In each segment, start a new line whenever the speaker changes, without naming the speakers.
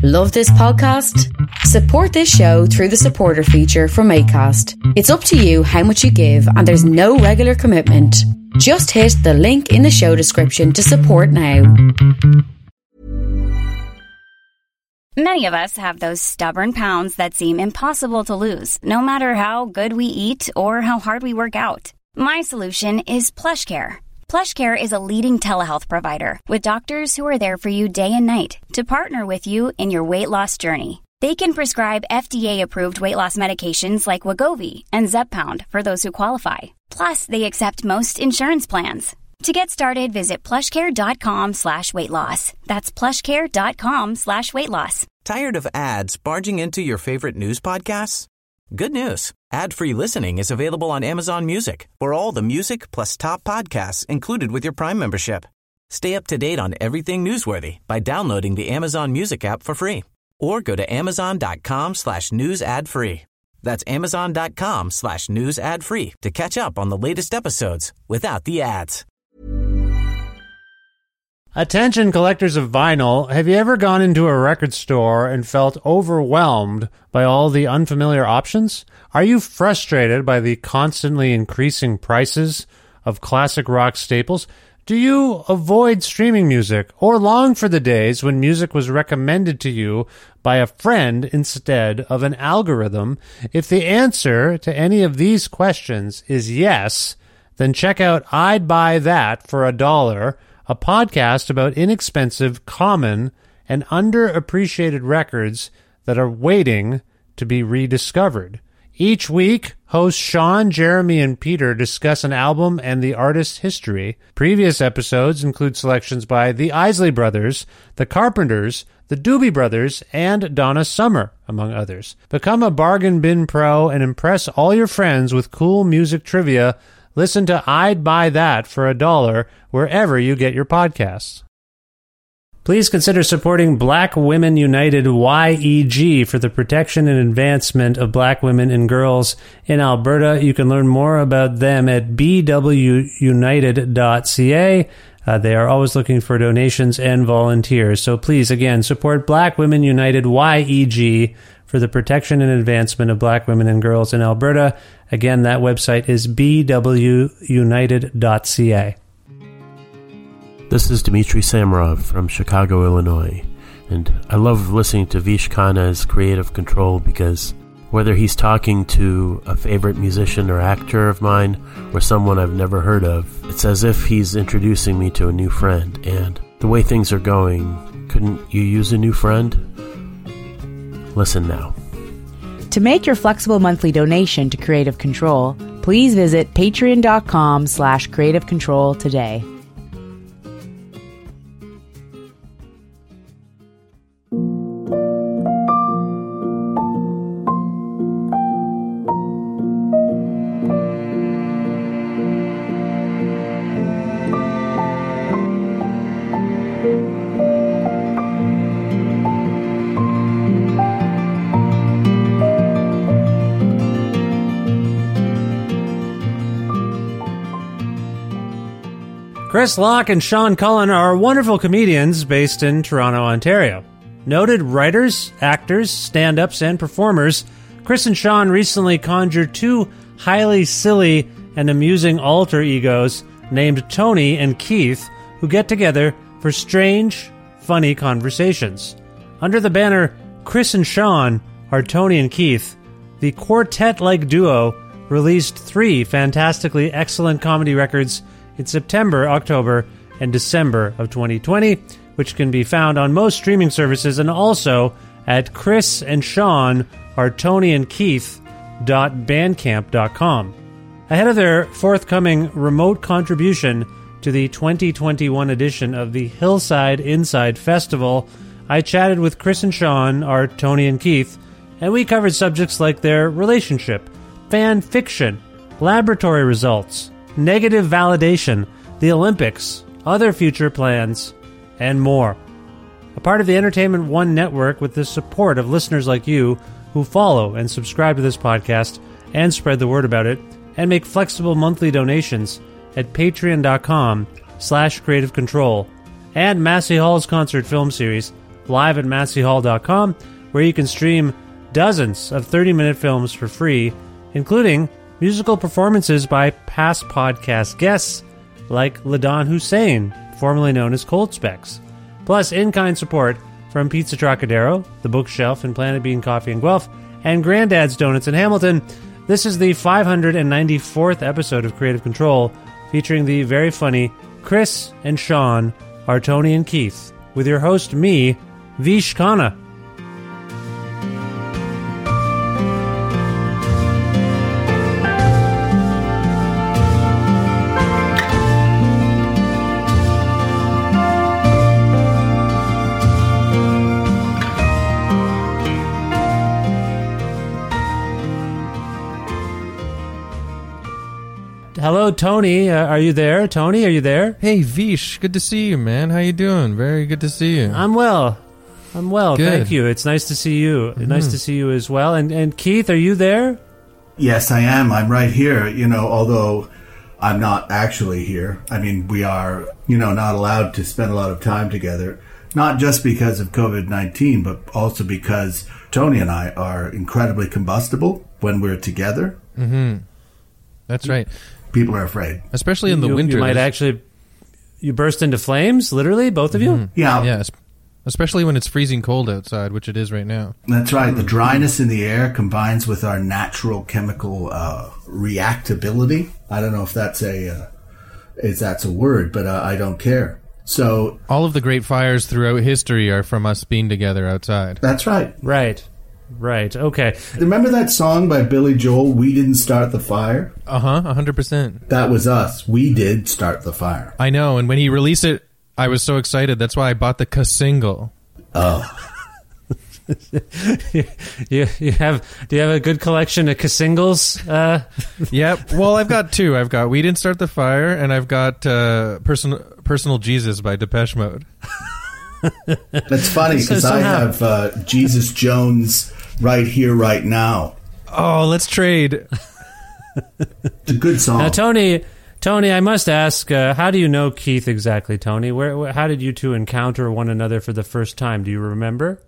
Love this podcast? Support this show through the supporter feature from Acast. It's up to you how much you give, and there's no regular commitment. Just hit the link in the show description to support now.
Many of us have those stubborn pounds that seem impossible to lose, no matter how good we eat or how hard we work out. My solution is PlushCare. PlushCare is a leading telehealth provider with doctors who are there for you day and night to partner with you in your weight loss journey. They can prescribe FDA-approved weight loss medications like Wegovy and Zepbound for those who qualify. Plus, they accept most insurance plans. To get started, visit plushcare.com/weightloss. That's plushcare.com/weightloss.
Tired of ads barging into your favorite news podcasts? Good news. Ad-free listening is available on Amazon Music for all the music plus top podcasts included with your Prime membership. Stay up to date on everything newsworthy by downloading the Amazon Music app for free. Or go to amazon.com/news ad free. That's amazon.com/news ad free to catch up on the latest episodes without the ads.
Attention collectors of vinyl, have you ever gone into a record store and felt overwhelmed by all the unfamiliar options? Are you frustrated by the constantly increasing prices of classic rock staples? Do you avoid streaming music or long for the days when music was recommended to you by a friend instead of an algorithm? If the answer to any of these questions is yes, then check out I'd Buy That for $1, a podcast about inexpensive, common, and underappreciated records that are waiting to be rediscovered. Each week, hosts Sean, Jeremy, and Peter discuss an album and the artist's history. Previous episodes include selections by the Isley Brothers, the Carpenters, the Doobie Brothers, and Donna Summer, among others. Become a bargain bin pro and impress all your friends with cool music trivia. Listen to I'd Buy That for $1 wherever you get your podcasts. Please consider supporting Black Women United YEG for the protection and advancement of black women and girls in Alberta. You can learn more about them at bwunited.ca. They are always looking for donations and volunteers. So please, again, support Black Women United YEG for the protection and advancement of black women and girls in Alberta. Again, that website is bwunited.ca.
This is Dmitry Samarov from Chicago, Illinois, and I love listening to Vish Khanna's Creative Control because whether he's talking to a favorite musician or actor of mine or someone I've never heard of, it's as if he's introducing me to a new friend. And the way things are going, couldn't you use a new friend? Listen now.
To make your flexible monthly donation to Creative Control, please visit patreon.com/creativecontrol today.
Chris Locke and Sean Cullen are wonderful comedians based in Toronto, Ontario. Noted writers, actors, stand-ups, and performers, Chris and Sean recently conjured two highly silly and amusing alter egos named Tony and Keith, who get together for strange, funny conversations. Under the banner Chris and Sean are Tony and Keith, the quartet-like duo released 3 fantastically excellent comedy records in September, October, and December of 2020, which can be found on most streaming services and also at chrisandseanartonyandkeith.bandcamp.com. Ahead of their forthcoming remote contribution to the 2021 edition of the Hillside Inside Festival, I chatted with Chris and Sean, our Tony and Keith, and we covered subjects like their relationship, fan fiction, laboratory results, negative validation, the Olympics, other future plans, and more. A part of the Entertainment One network with the support of listeners like you who follow and subscribe to this podcast and spread the word about it and make flexible monthly donations at patreon.com/creativecontrol and Massey Hall's concert film series live at masseyhall.com, where you can stream dozens of 30-minute films for free, including musical performances by past podcast guests like LaDon Hussein, formerly known as Cold Specs, plus in-kind support from Pizza Trocadero, The Bookshelf in Planet Bean Coffee in Guelph, and Granddad's Donuts in Hamilton. This is the 594th episode of Creative Control, featuring the very funny Chris and Sean, our Tony and Keith, with your host, me, Vish Khanna. Hello, Tony. Are you there? Tony, are you there?
Hey, Vish. Good to see you, man. How you doing? Very good to see you.
I'm well.
Good.
Thank you. It's nice to see you. Nice to see you as well. And Keith, are you there?
Yes, I am. I'm right here, although I'm not actually here. I mean, we are, not allowed to spend a lot of time together, not just because of COVID-19, but also because Tony and I are incredibly combustible when we're together.
Mm-hmm. That's right.
People are afraid.
Especially in the winter.
You might actually... You burst into flames, literally, both of you?
Mm-hmm.
Yeah.
Especially when it's freezing cold outside, which it is right now.
That's right. The dryness in the air combines with our natural chemical reactability. I don't know if that's a word, but I don't care. So
all of the great fires throughout history are from us being together outside.
That's right.
Right. Okay.
Remember that song by Billy Joel, We Didn't Start the Fire?
100%.
That was us. We did start the fire.
I know, and when he released it, I was so excited. That's why I bought the single.
Oh.
Do you have a good collection of singles?
Yep. Well, I've got two. I've got We Didn't Start the Fire, and I've got Personal Jesus by Depeche Mode.
That's funny because I have Jesus Jones right here, right now.
Oh, let's trade.
It's a good song.
Now, Tony, I must ask, how do you know Keith exactly, Tony? How did you two encounter one another for the first time? Do you remember?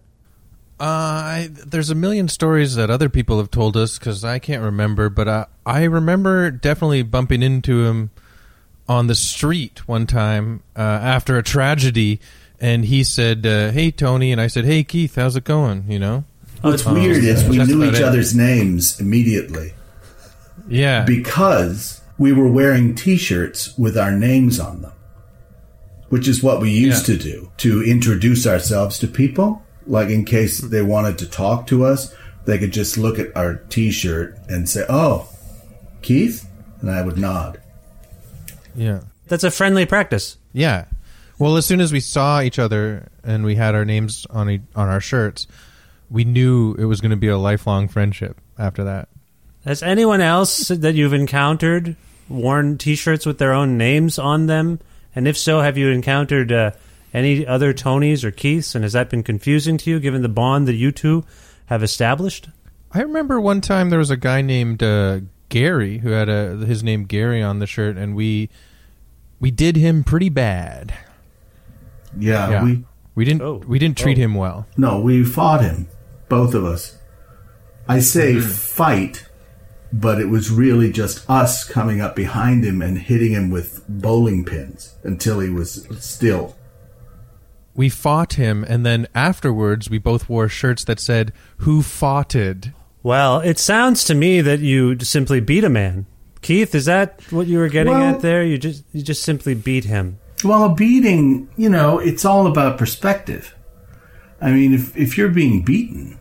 There's a million stories that other people have told us because I can't remember, but I remember definitely bumping into him on the street one time after a tragedy. And he said, hey, Tony. And I said, hey, Keith, how's it going?
What's weird is we knew each other's names immediately.
Yeah.
Because we were wearing T-shirts with our names on them, which is what we used to do to introduce ourselves to people. Like in case they wanted to talk to us, they could just look at our T-shirt and say, oh, Keith? And I would nod.
Yeah.
That's a friendly practice.
Yeah. Well, as soon as we saw each other and we had our names on our shirts, we knew it was going to be a lifelong friendship after that.
Has anyone else that you've encountered worn T-shirts with their own names on them? And if so, have you encountered any other Tonys or Keiths? And has that been confusing to you, given the bond that you two have established?
I remember one time there was a guy named Gary who had his name Gary on the shirt, and we did him pretty bad.
Yeah.
We didn't treat him well.
No, we fought him, both of us. I say fight, but it was really just us coming up behind him and hitting him with bowling pins until he was still.
We fought him, and then afterwards we both wore shirts that said, "Who foughted?"
Well, it sounds to me that you simply beat a man. Keith, is that what you were getting at there? You just simply beat him.
Well, a beating, it's all about perspective. I mean, if you're being beaten,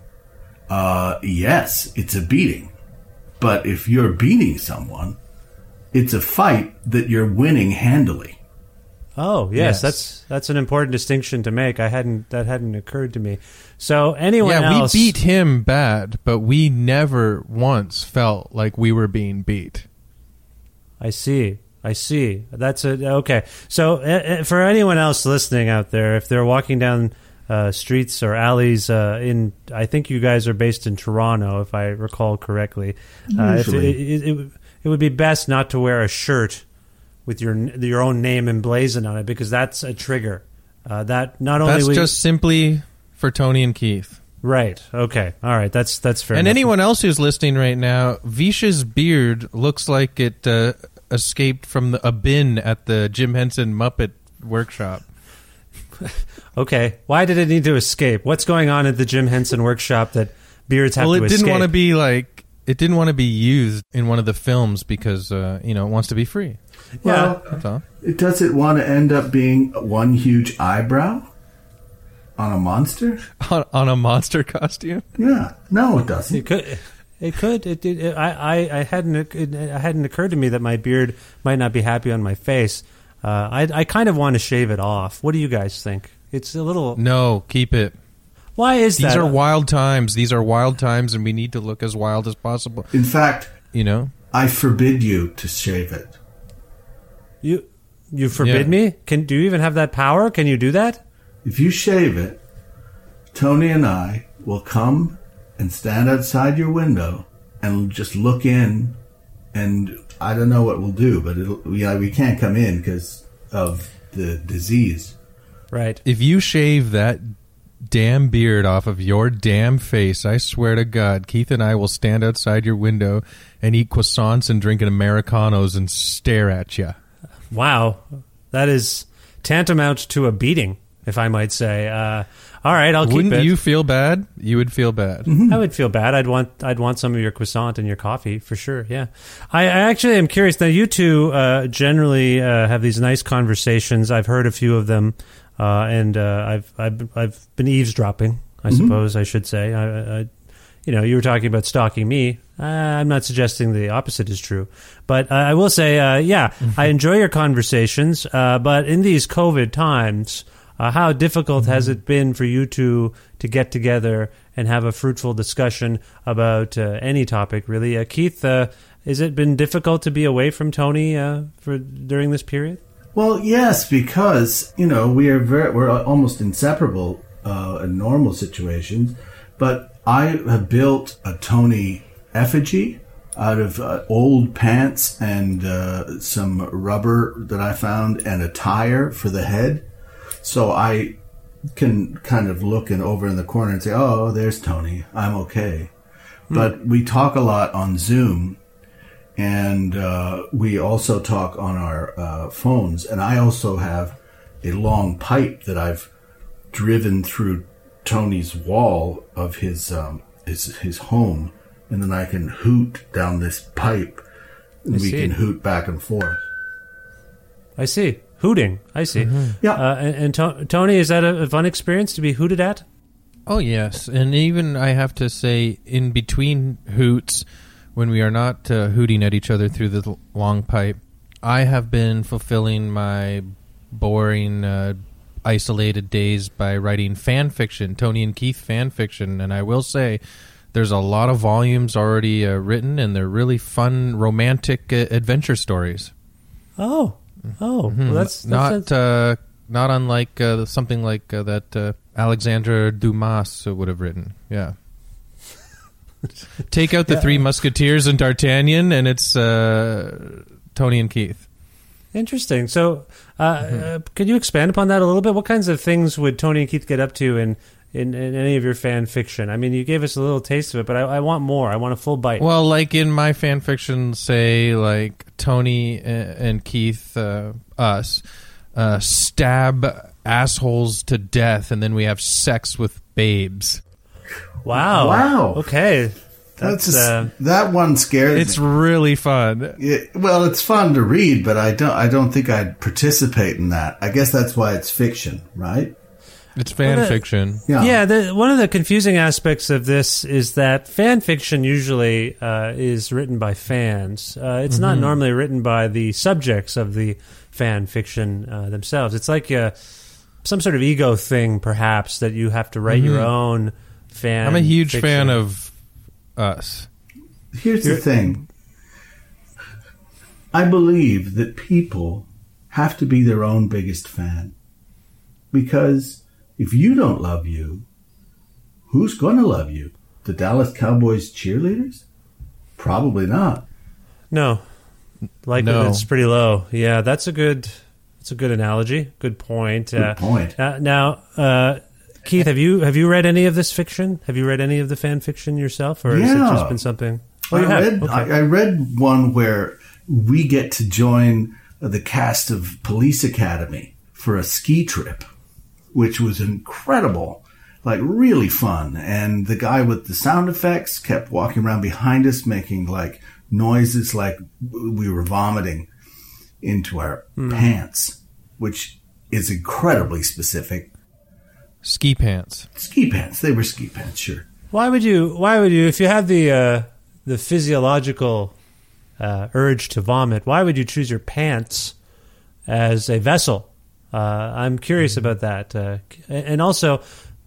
yes, it's a beating. But if you're beating someone, it's a fight that you're winning handily.
Oh, yes. That's an important distinction to make. That hadn't occurred to me. So anyone else...
Yeah, we beat him bad, but we never once felt like we were being beat.
I see. That's okay. So for anyone else listening out there, if they're walking down streets or alleys I think you guys are based in Toronto, if I recall correctly. It would be best not to wear a shirt with your own name emblazoned on it, because that's a trigger. That not only
that's just simply for Tony and Keith.
Right. Okay. All right. That's fair.
And
enough.
anyone else who's listening right now, Vish's beard looks like it escaped from a bin at the Jim Henson Muppet Workshop.
Okay. Why did it need to escape? What's going on at the Jim Henson Workshop that beards have to escape?
Well, it didn't want to be like it didn't want to be used in one of the films because it wants to be free.
Well,
That's all.
does it want to end up being one huge eyebrow on a monster?
On a monster costume?
Yeah. No, it doesn't.
It could. I hadn't occurred to me that my beard might not be happy on my face. I kind of want to shave it off. What do you guys think? It's a little.
No, keep it.
Why is that?
These are wild times. These are wild times, and we need to look as wild as possible.
In fact, I forbid you to shave it.
You forbid me? Do you even have that power? Can you do that?
If you shave it, Tony and I will come and stand outside your window and just look in, and I don't know what we'll do, but we can't come in because of the disease.
Right.
If you shave that damn beard off of your damn face, I swear to God, Keith and I will stand outside your window and eat croissants and drink Americanos and stare at you.
Wow. That is tantamount to a beating, if I might say. All right, I'll keep it.
Wouldn't you feel bad? You would feel bad.
I would feel bad. I'd want some of your croissant and your coffee for sure. Yeah, I actually am curious. Now, you two generally have these nice conversations. I've heard a few of them, and I've been eavesdropping, I suppose I should say. You were talking about stalking me. I'm not suggesting the opposite is true, but I will say, I enjoy your conversations. But in these COVID times. How difficult has it been for you two to get together and have a fruitful discussion about any topic, really? Keith, has it been difficult to be away from Tony during this period?
Well, yes, because we're almost inseparable in normal situations. But I have built a Tony effigy out of old pants and some rubber that I found and a tire for the head. So I can kind of look over in the corner and say, oh, there's Tony. I'm okay. But we talk a lot on Zoom, and we also talk on our phones. And I also have a long pipe that I've driven through Tony's wall of his home. And then I can hoot down this pipe, and we can hoot back and forth.
I see. Hooting. I see.
Yeah.
And Tony, is that a fun experience to be hooted at?
Oh, yes. And even, I have to say, in between hoots, when we are not hooting at each other through the long pipe, I have been fulfilling my boring, isolated days by writing fan fiction, Tony and Keith fan fiction. And I will say, there's a lot of volumes already written, and they're really fun, romantic adventure stories.
Well, that's
not unlike something like that Alexandre Dumas would have written. Yeah, take out the Three Musketeers and D'Artagnan, and it's Tony and Keith.
Interesting. So, could you expand upon that a little bit? What kinds of things would Tony and Keith get up to in any of your fan fiction? I mean, you gave us a little taste of it, but I want more. I want a full bite.
Well, like in my fan fiction, say, like Tony and Keith, stab assholes to death, and then we have sex with babes.
Wow. Okay.
That one scares me.
It's really fun.
Well, it's fun to read, but I don't think I'd participate in that. I guess that's why it's fiction, right?
It's fan fiction.
Yeah, one of the confusing aspects of this is that fan fiction usually is written by fans. It's not normally written by the subjects of the fan fiction themselves. It's like some sort of ego thing, perhaps, that you have to write your own fan
I'm a huge
fiction.
fan of us.
Here's the thing. I believe that people have to be their own biggest fan. Because if you don't love you, who's going to love you? The Dallas Cowboys cheerleaders? Probably not.
No. It's pretty low. Yeah, that's a good analogy. Good point.
Good point.
Now, Keith, have you read any of this fiction? Have you read any of the fan fiction yourself, or has it just been something? Oh,
I read one where we get to join the cast of Police Academy for a ski trip, which was incredible, like really fun. And the guy with the sound effects kept walking around behind us, making like noises like we were vomiting into our pants, which is incredibly specific.
Ski pants.
Ski pants. They were ski pants, sure.
Why would you, if you had the physiological urge to vomit, why would you choose your pants as a vessel? I'm curious about that. And also,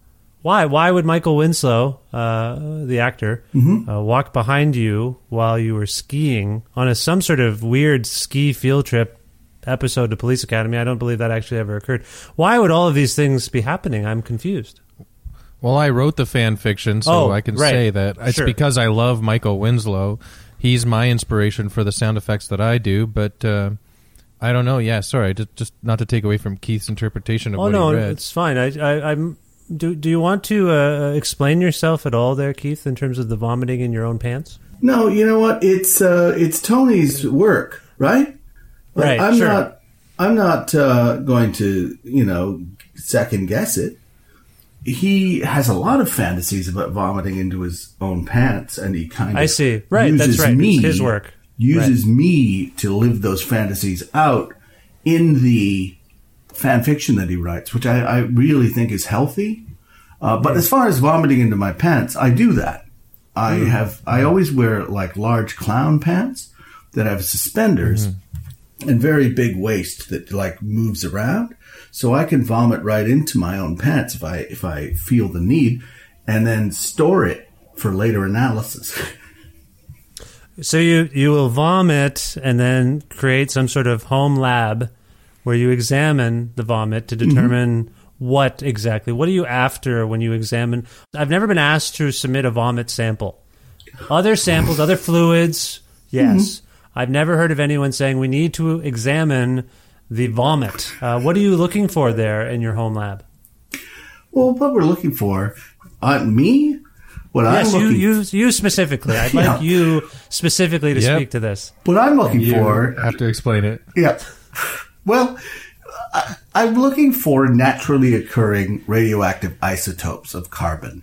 why would Michael Winslow, the actor, walk behind you while you were skiing on some sort of weird ski field trip episode of Police Academy? I don't believe that actually ever occurred. Why would all of these things be happening? I'm confused.
Well, I wrote the fan fiction, so I can say that it's because I love Michael Winslow. He's my inspiration for the sound effects that I do, but I don't know. Yeah, sorry, just not to take away from Keith's interpretation of what he read. Oh, no,
it's fine. Do you want to explain yourself at all there, Keith, in terms of the vomiting in your own pants?
No, you know what? It's Tony's work, right?
Right,
I'm not going to, second guess it. He has a lot of fantasies about vomiting into his own pants, and he kind of
uses that's right.
me,
it's his work.
Uses me to live those fantasies out in the fan fiction that he writes, which I really think is healthy. But as far as vomiting into my pants, I do that. I always wear like large clown pants that have suspenders and very big waist that like moves around, so I can vomit right into my own pants if I feel the need, and then store it for later analysis.
So you will vomit and then create some sort of home lab where you examine the vomit to determine what exactly. What are you after when you examine? I've never been asked to submit a vomit sample. Other samples, other fluids, yes. I've never heard of anyone saying we need to examine the vomit. What are you looking for there in your home lab?
Well, what we're looking for, me?
You specifically. I'd like you specifically to speak to this.
What I'm looking for...
have to explain it.
Yeah. Well, I'm looking for naturally occurring radioactive isotopes of carbon.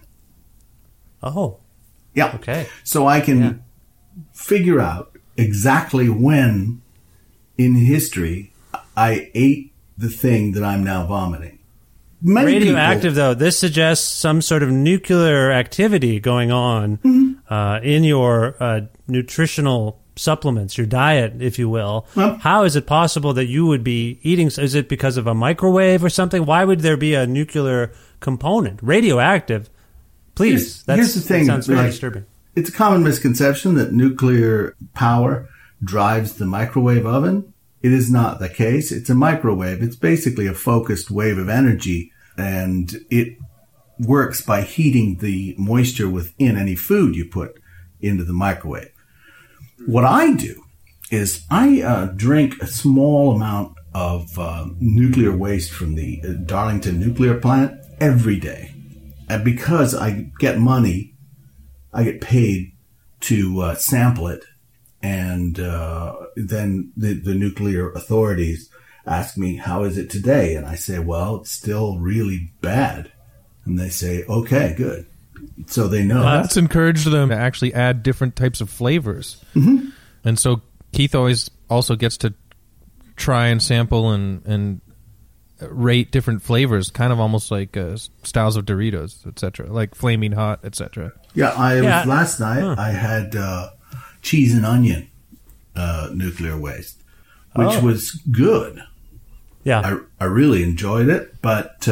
Oh.
Yeah.
Okay.
So I can figure out exactly when in history I ate the thing that I'm now vomiting.
Radioactive, though, this suggests some sort of nuclear activity going on in your nutritional supplements, your diet, if you will. Well, how is it possible that you would be eating? Is it because of a microwave or something? Why would there be a nuclear component? Radioactive? Please.
Here's the thing.
That sounds very disturbing.
It's a common misconception that nuclear power drives the microwave oven. It is not the case. It's a microwave. It's basically a focused wave of energy, and it works by heating the moisture within any food you put into the microwave. What I do is I drink a small amount of nuclear waste from the Darlington nuclear plant every day. And because I get money, I get paid to sample it, and then the nuclear authorities ask me, how is it today? And I say, well, it's still really bad. And they say, okay, good. So they know.
That's encouraged them to actually add different types of flavors. And so Keith always also gets to try and sample and rate different flavors, kind of almost like styles of Doritos, etc., like Flaming Hot, etc.
Yeah, last night I had cheese and onion nuclear waste, which was good.
Yeah,
I really enjoyed it, but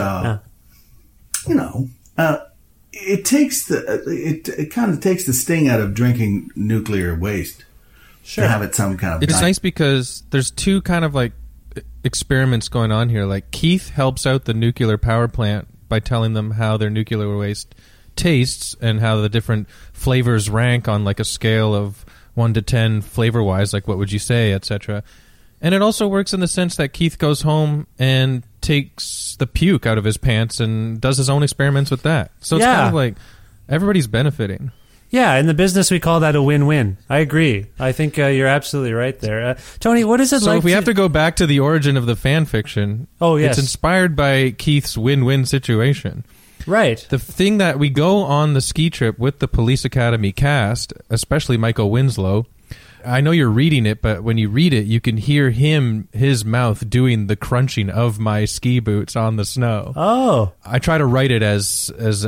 it takes it kind of takes the sting out of drinking nuclear waste.
Sure.
To have it some kind of.
It's nice because there's two kind of like experiments going on here. Like Keith helps out the nuclear power plant by telling them how their nuclear waste tastes and how the different flavors rank on like a scale of 1 to 10 flavor wise, like what would you say, etc. And it also works in the sense that Keith goes home and takes the puke out of his pants and does his own experiments with that. So it's kind of like everybody's benefiting.
Yeah, in the business we call that a win-win. I agree. I think you're absolutely right there. Tony, what is it like?
So if we have to go back to the origin of the fan fiction,
yes.
It's inspired by Keith's win-win situation.
Right.
The thing that we go on the ski trip with the Police Academy cast, especially Michael Winslow, I know you're reading it, but when you read it, you can hear his mouth doing the crunching of my ski boots on the snow.
Oh.
I try to write it as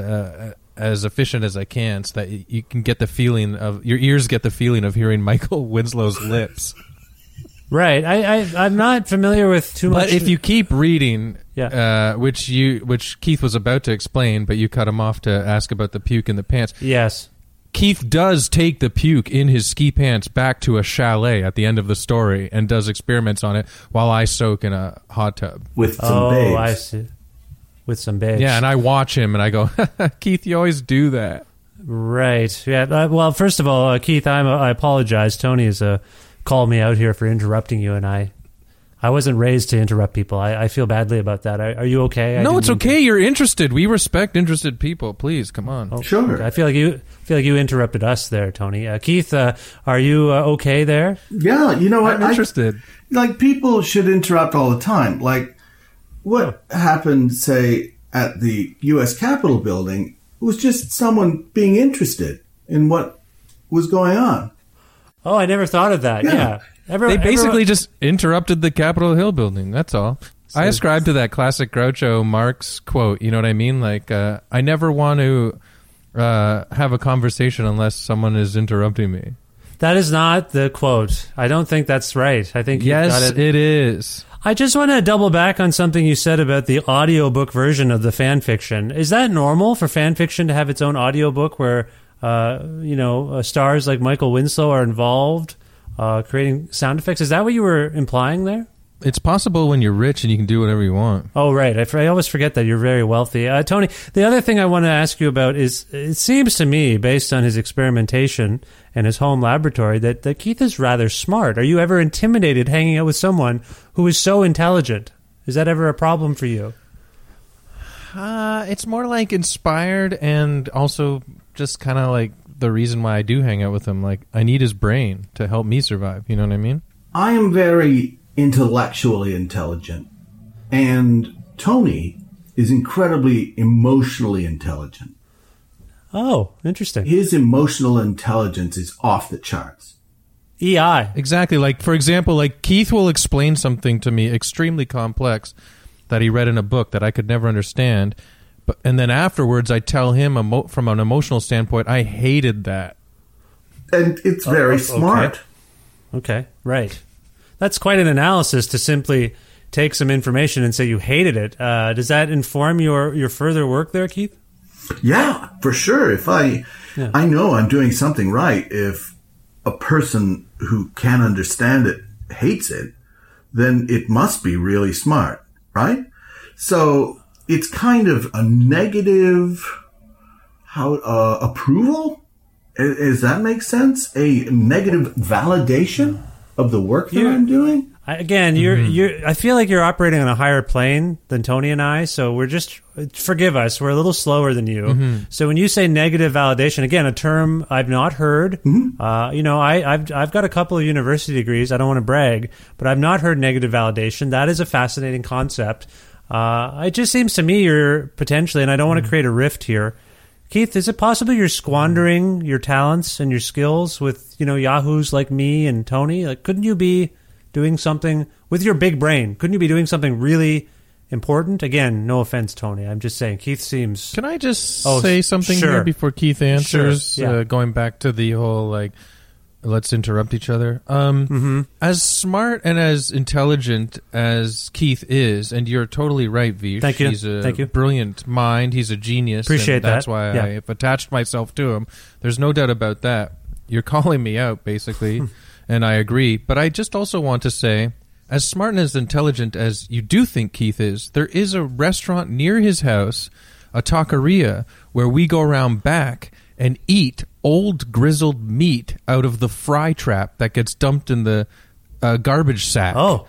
efficient as I can so that you can get the feeling of, your ears get the feeling of hearing Michael Winslow's lips.
Right. I'm not familiar with too much.
But if you keep reading, which Keith was about to explain, but you cut him off to ask about the puke in the pants.
Yes.
Keith does take the puke in his ski pants back to a chalet at the end of the story and does experiments on it while I soak in a hot tub.
With some babes.
Oh, I see. With some babes.
Yeah, and I watch him and I go, Keith, you always do that.
Right. Yeah. Well, first of all, Keith, I apologize. Tony has called me out here for interrupting you, and I wasn't raised to interrupt people. I feel badly about that. Are you okay?
No, it's okay. You're interested. We respect interested people. Please, come on.
Oh,
sure.
Okay. I feel like you interrupted us there, Tony. Keith, are you okay there?
Yeah, you know what?
I'm interested.
Like, people should interrupt all the time. Like, what happened, say, at the U.S. Capitol building was just someone being interested in what was going on.
Oh, I never thought of that. Yeah.
They basically just interrupted the Capitol Hill building. That's all. So I ascribe to that classic Groucho Marx quote. You know what I mean? Like, I never want to have a conversation unless someone is interrupting me.
That is not the quote. I don't think that's right. I think
yes, it is.
I just want to double back on something you said about the audiobook version of the fan fiction. Is that normal for fan fiction to have its own audiobook where stars like Michael Winslow are involved? Creating sound effects. Is that what you were implying there?
It's possible when you're rich and you can do whatever you want.
Oh, right. I always forget that you're very wealthy. Tony, the other thing I want to ask you about is, it seems to me, based on his experimentation and his home laboratory, that Keith is rather smart. Are you ever intimidated hanging out with someone who is so intelligent? Is that ever a problem for you?
It's more like inspired and also just kind of like the reason why I do hang out with him. Like, I need his brain to help me survive. You know what I mean?
I am very intellectually intelligent, and Tony is incredibly emotionally intelligent.
Oh, interesting.
His emotional intelligence is off the charts.
EI.
Exactly. Like, for example, like Keith will explain something to me extremely complex that he read in a book that I could never understand. And then afterwards, I tell him from an emotional standpoint, I hated that.
And it's very smart.
Okay, right. That's quite an analysis to simply take some information and say you hated it. Does that inform your further work there, Keith?
Yeah, for sure. If I know I'm doing something right, if a person who can understand it hates it, then it must be really smart, right? So it's kind of a negative approval. Does that make sense? A negative validation of the work that I'm doing?
Again, I feel like you're operating on a higher plane than Tony and I, so we're just, forgive us, we're a little slower than you. Mm-hmm. So when you say negative validation, again, a term I've not heard. Mm-hmm. I've got a couple of university degrees. I don't want to brag, but I've not heard negative validation. That is a fascinating concept. It just seems to me you're potentially, and I don't want to create a rift here, Keith, is it possible you're squandering your talents and your skills with, yahoos like me and Tony? Like, couldn't you be doing something with your big brain? Couldn't you be doing something really important? Again, no offense, Tony. I'm just saying, Keith seems...
Can I just say something here before Keith answers?
Sure. Yeah.
Going back to the whole, let's interrupt each other. As smart and as intelligent as Keith is, and you're totally right, Vish.
Thank you.
He's a brilliant mind. He's a genius.
Appreciate
and that's why I've attached myself to him. There's no doubt about that. You're calling me out, basically, and I agree. But I just also want to say, as smart and as intelligent as you do think Keith is, there is a restaurant near his house, a taqueria, where we go around back and eat old grizzled meat out of the fry trap that gets dumped in the garbage sack.
Oh.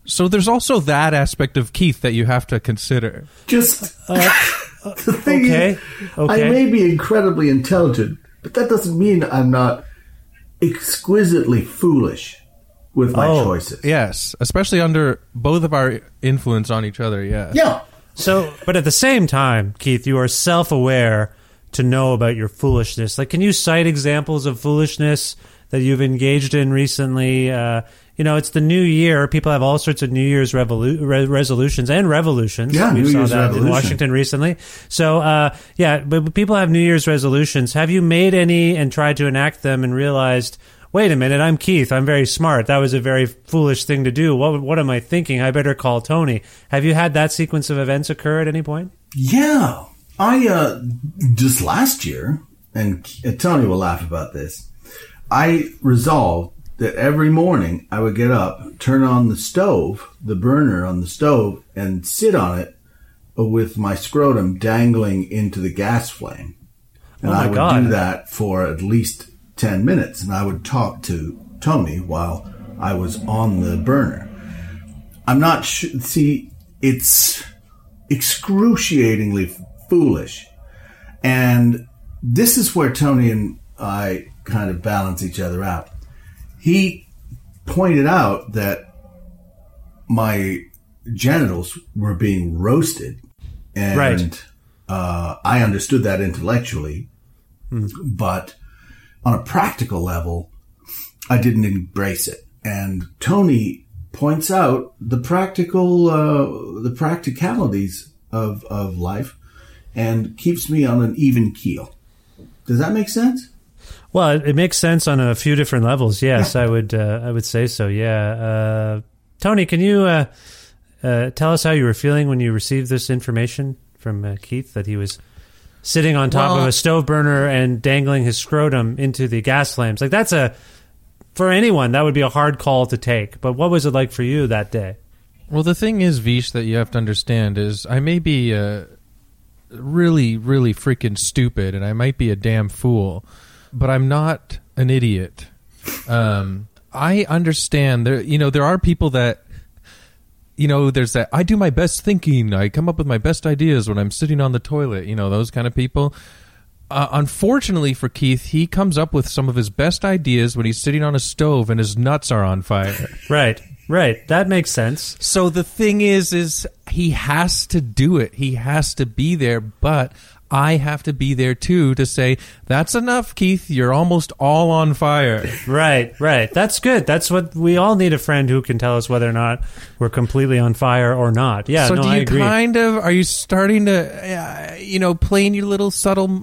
So there's also that aspect of Keith that you have to consider.
Just the thing is, I may be incredibly intelligent, but that doesn't mean I'm not exquisitely foolish with my choices.
Yes, especially under both of our influence on each other, yeah.
Yeah.
So, but at the same time, Keith, you are self-aware to know about your foolishness. Like, can you cite examples of foolishness that you've engaged in recently? It's the new year. People have all sorts of New Year's resolutions and revolutions.
Yeah,
we
New
saw
Year's
that
revolution
in Washington recently. So, but people have New Year's resolutions. Have you made any and tried to enact them and realized, wait a minute, I'm Keith. I'm very smart. That was a very foolish thing to do. What am I thinking? I better call Tony. Have you had that sequence of events occur at any point?
Yeah. I, just last year, and Tony will laugh about this, I resolved that every morning I would get up, turn on the stove, the burner on the stove, and sit on it with my scrotum dangling into the gas flame. And I would do that for at least 10 minutes, and I would talk to Tony while I was on the burner. I'm not sure. See, it's excruciatingly foolish. And this is where Tony and I kind of balance each other out. He pointed out that my genitals were being roasted. And I understood that intellectually. But on a practical level, I didn't embrace it. And Tony points out the practicalities of life and keeps me on an even keel. Does that make sense?
Well, it makes sense on a few different levels. Yes, I would say so. Yeah, Tony, can you tell us how you were feeling when you received this information from Keith that he was sitting on top of a stove burner and dangling his scrotum into the gas flames? Like, for anyone, that would be a hard call to take. But what was it like for you that day?
Well, the thing is, Vish, that you have to understand is I may be really, really freaking stupid, and I might be a damn fool, but I'm not an idiot. I understand there are people that, there's that, I do my best thinking, I come up with my best ideas when I'm sitting on the toilet, those kind of people. Unfortunately for Keith, he comes up with some of his best ideas when he's sitting on a stove and his nuts are on fire.
Right. That makes sense.
So the thing is he has to do it. He has to be there, but I have to be there too to say, that's enough, Keith. You're almost all on fire.
Right. That's good. That's what we all need, a friend who can tell us whether or not we're completely on fire or not. Yeah,
so
no,
do you
I agree.
are you starting to, playing your little subtle,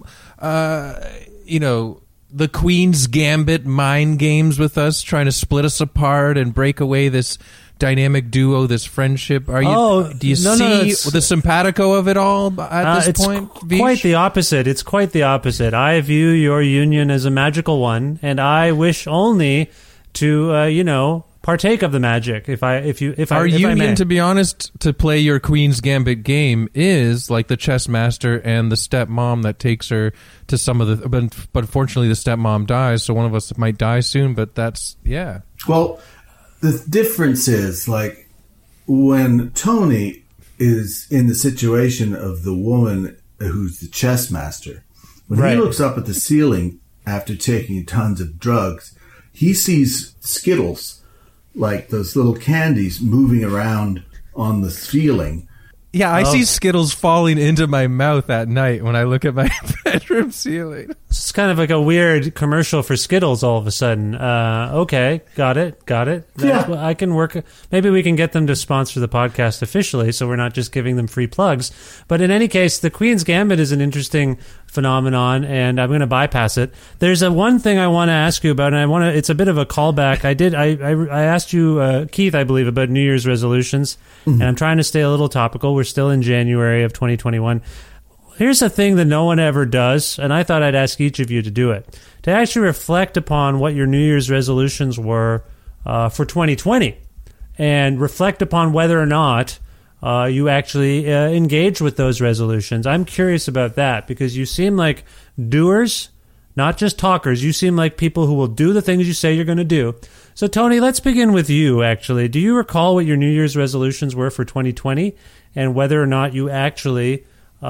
the Queen's Gambit mind games with us, trying to split us apart and break away this dynamic duo, this friendship? Do you see the simpatico of it all at this point?
It's quite the opposite. It's quite the opposite. I view your union as a magical one, and I wish only to, partake of the magic. Our
union, to be honest, to play your Queen's Gambit game is like the chess master and the stepmom that takes her to some of the. But unfortunately, the stepmom dies, so one of us might die soon. But that's
Well, the difference is, like, when Tony is in the situation of the woman who's the chess master, when he looks up at the ceiling after taking tons of drugs, he sees Skittles, like those little candies, moving around on the ceiling.
Yeah, I see Skittles falling into my mouth at night when I look at my bedroom ceiling.
It's kind of like a weird commercial for Skittles all of a sudden. Okay, got it. I can work. Maybe we can get them to sponsor the podcast officially, so we're not just giving them free plugs. But in any case, the Queen's Gambit is an interesting phenomenon, and I'm going to bypass it. There's one thing I want to ask you about, and it's a bit of a callback. I asked you, Keith, I believe, about New Year's resolutions, and I'm trying to stay a little topical. We're still in January of 2021. Here's a thing that no one ever does, and I thought I'd ask each of you to do it. To actually reflect upon what your New Year's resolutions were for 2020, and reflect upon whether or not you actually engage with those resolutions. I'm curious about that, because you seem like doers, not just talkers. You seem like people who will do the things you say you're going to do. So, Tony, let's begin with you, actually. Do you recall what your New Year's resolutions were for 2020 and whether or not you actually,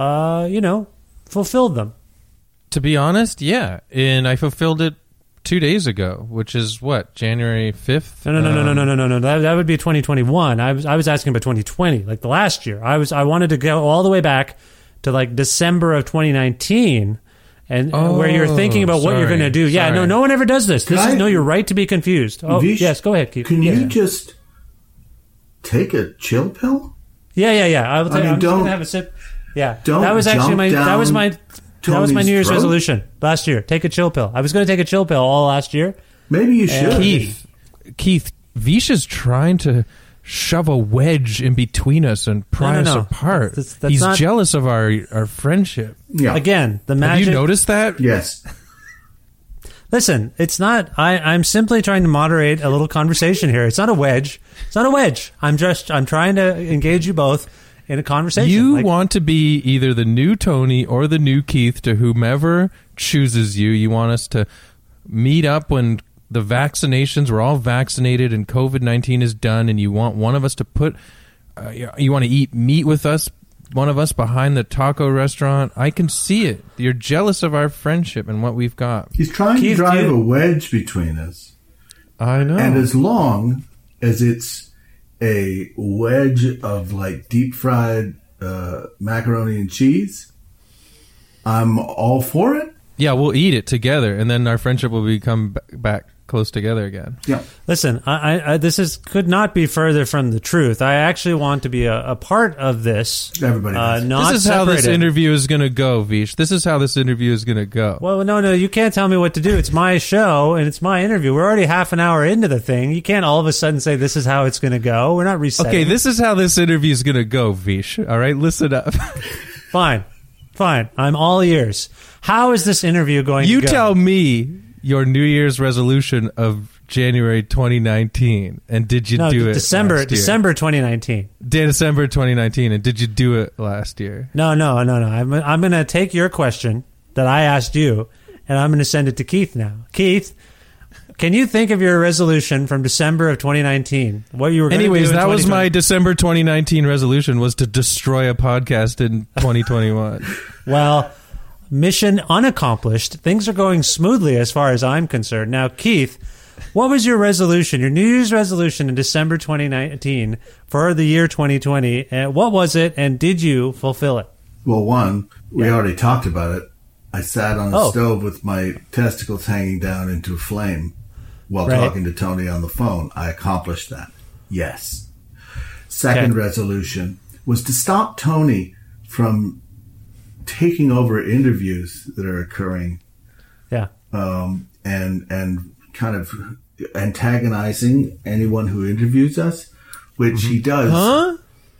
fulfilled them?
To be honest, yeah. And I fulfilled it 2 days ago, which is what, January 5th?
No. That would be 2021. I was asking about 2020, like the last year. I wanted to go all the way back to like December of 2019, and where you're thinking about what you're going to do. Yeah, no one ever does this. You're right to be confused. Oh,
Vish,
yes, go ahead, Keith.
Can you just take a chill pill?
Yeah. I'm just going to have a sip. Yeah, that was actually my New Year's resolution last year. Take a chill pill. I was going to take a chill pill all last year.
Maybe you should.
Keith, Vish is trying to shove a wedge in between us and pry us apart. That's He's jealous of our friendship.
Yeah.
Again, the magic.
Have you noticed that?
Yes.
Listen, it's not. I'm simply trying to moderate a little conversation here. It's not a wedge. I'm trying to engage you both in a conversation.
You want to be either the new Tony or the new Keith to whomever chooses you. You want us to meet up when the vaccinations, we're all vaccinated and COVID-19 is done, and you want one of us to put, you want to eat meat with us, one of us behind the taco restaurant. I can see it. You're jealous of our friendship and what we've got.
He's trying to drive a wedge between us.
I know.
And as long as it's a wedge of like deep fried macaroni and cheese, I'm all for it.
Yeah, we'll eat it together, and then our friendship will become back close together again.
Yeah.
Listen, this could not be further from the truth. I actually want to be a part of this.
Everybody does.
This is how this interview is going to go, Vish. This is how this interview is going to go.
Well, no, you can't tell me what to do. It's my show, and it's my interview. We're already half an hour into the thing. You can't all of a sudden say this is how it's going to go. We're not resetting.
Okay, this is how this interview is going to go, Vish. All right, listen up.
Fine. I'm all ears. How is this interview going to go?
You tell me your New Year's resolution of January 2019, and did you do it
December 2019.
December 2019, and did you do it last year?
No. I'm going to take your question that I asked you, and I'm going to send it to Keith now. Keith, can you think of your resolution from December of 2019? What you were going to do in 2020?
That was my December 2019 resolution, was to destroy a podcast in 2021.
Well, mission unaccomplished. Things are going smoothly as far as I'm concerned. Now, Keith, what was your resolution, your New Year's resolution in December 2019 for the year 2020? What was it, and did you fulfill it?
Well, one, we already talked about it. I sat on the stove with my testicles hanging down into a flame while talking to Tony on the phone. I accomplished that. Yes. Second resolution was to stop Tony from taking over interviews that are occurring.
Yeah.
And kind of antagonizing anyone who interviews us, which he does.
Huh?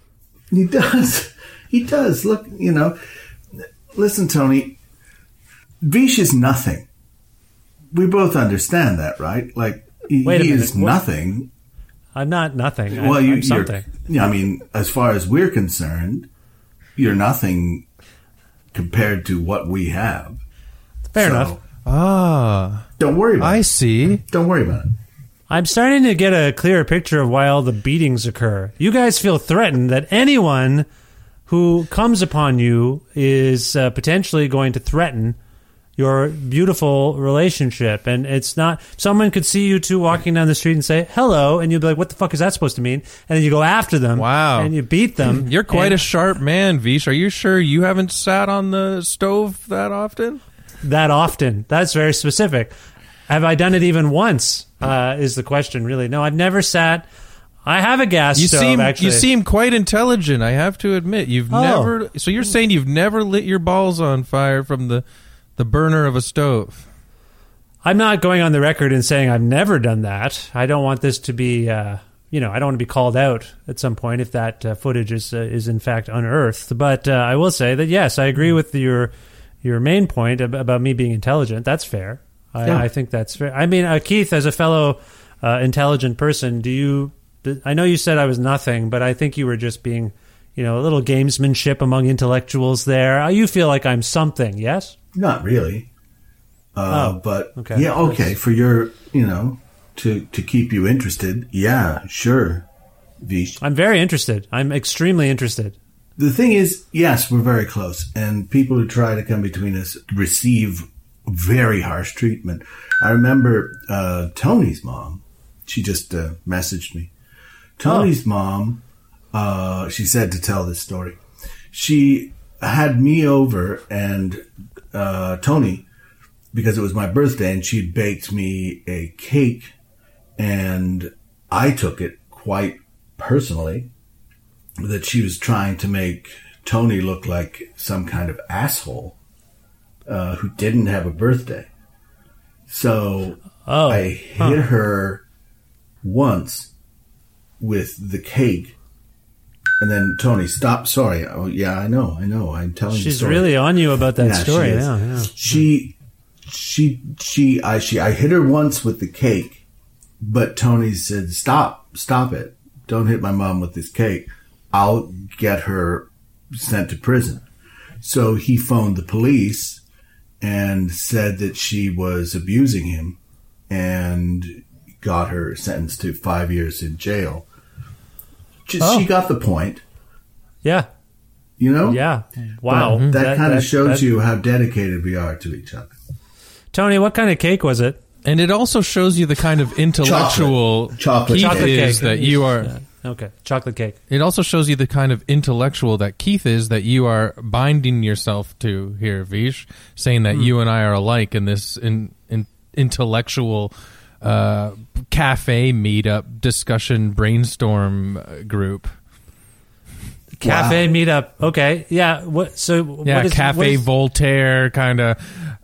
He does. Look, listen, Tony, Vish is nothing. We both understand that, right? Like, he is nothing.
I'm not nothing.
Well,
I'm something.
I mean, as far as we're concerned, you're nothing compared to what we have.
Fair enough.
Don't worry about it.
I see.
Don't worry about it.
I'm starting to get a clearer picture of why all the beatings occur. You guys feel threatened that anyone who comes upon you is potentially going to threaten your beautiful relationship. And it's not, someone could see you two walking down the street and say, hello, and you'll be like, what the fuck is that supposed to mean? And then you go after them.
Wow.
And you beat them.
You're quite a sharp man, Vish. Are you sure you haven't sat on the stove that often?
That often. That's very specific. Have I done it even once, is the question, really. No, I've never sat. I have a gas stove, actually.
You seem quite intelligent, I have to admit. You've never. So you're saying you've never lit your balls on fire from the burner of a stove?
I'm not going on the record and saying I've never done that. I don't want this to be, I don't want to be called out at some point if that footage is in fact unearthed. But I will say that, yes, I agree with your main point about me being intelligent. That's fair. I think that's fair. I mean, Keith, as a fellow intelligent person, I know you said I was nothing, but I think you were just being, a little gamesmanship among intellectuals there. You feel like I'm something, yes?
Not really. But
okay.
yeah, okay, for your, to keep you interested. Yeah, sure, Vish.
I'm very interested. I'm extremely interested.
The thing is, yes, we're very close, and people who try to come between us receive very harsh treatment. I remember Tony's mom. She just messaged me. Tony's mom, she said to tell this story. She had me over and Tony, because it was my birthday, and she'd baked me a cake, and I took it quite personally that she was trying to make Tony look like some kind of asshole who didn't have a birthday. So I hit her once with the cake, and then Tony, stop. Sorry. Oh, yeah, I know. I'm telling you.
She's really on you about that story.
I hit her once with the cake, but Tony said, stop it. Don't hit my mom with this cake. I'll get her sent to prison. So he phoned the police and said that she was abusing him and got her sentenced to 5 years in jail. She got the point.
Yeah. Yeah. Wow.
But that kind of shows you how dedicated we are to each other.
Tony, what kind of cake was it?
And it also shows you the kind of intellectual
chocolate
cake that you are.
Yeah. Okay, chocolate cake.
It also shows you the kind of intellectual that Keith is, that you are binding yourself to here, Vish, saying that you and I are alike in this intellectual cafe meetup discussion brainstorm group.
Cafe meetup. Okay, yeah. What is
Cafe Voltaire kind of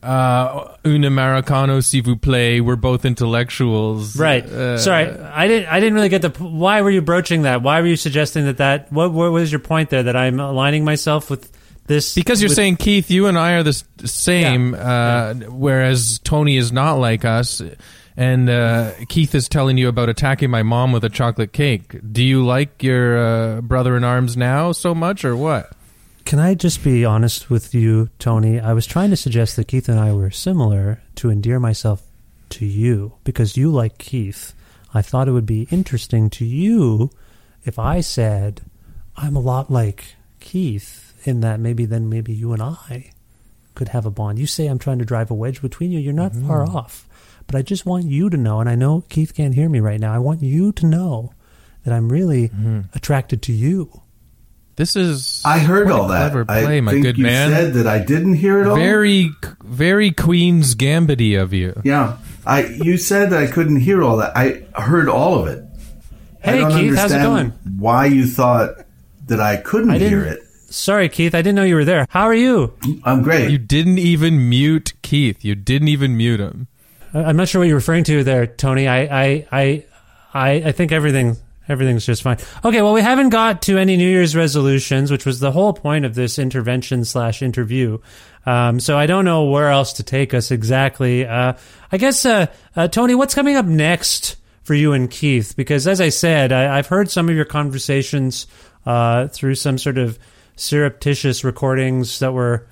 un Americano, s'il vous plaît. We're both intellectuals,
right? Sorry, I didn't really get why were you broaching that? Why were you suggesting that? What was your point there? That I'm aligning myself with this
because you're saying, Keith, you and I are the same, whereas Tony is not like us. And Keith is telling you about attacking my mom with a chocolate cake. Do you like your brother-in-arms now so much, or what?
Can I just be honest with you, Tony? I was trying to suggest that Keith and I were similar to endear myself to you, because you like Keith. I thought it would be interesting to you if I said I'm a lot like Keith, in that maybe you and I could have a bond. You say I'm trying to drive a wedge between you. You're not far off. But I just want you to know, and I know Keith can't hear me right now, I want you to know that I'm really attracted to you.
This is
I heard all that.
Clever play, my
think
good
you
man.
Said that I didn't hear it all.
Very, very Queen's Gambit of you.
Yeah, you said that I couldn't hear all that. I heard all of it.
Hey, Keith, how's it going?
Why you thought that I couldn't hear it?
Sorry, Keith, I didn't know you were there. How are you?
I'm great.
You didn't even mute Keith. You didn't even mute him.
I'm not sure what you're referring to there, Tony. I think everything's just fine. Okay, well, we haven't got to any New Year's resolutions, which was the whole point of this intervention/interview. So I don't know where else to take us exactly. I guess, Tony, what's coming up next for you and Keith? Because as I said, I've heard some of your conversations through some sort of surreptitious recordings that were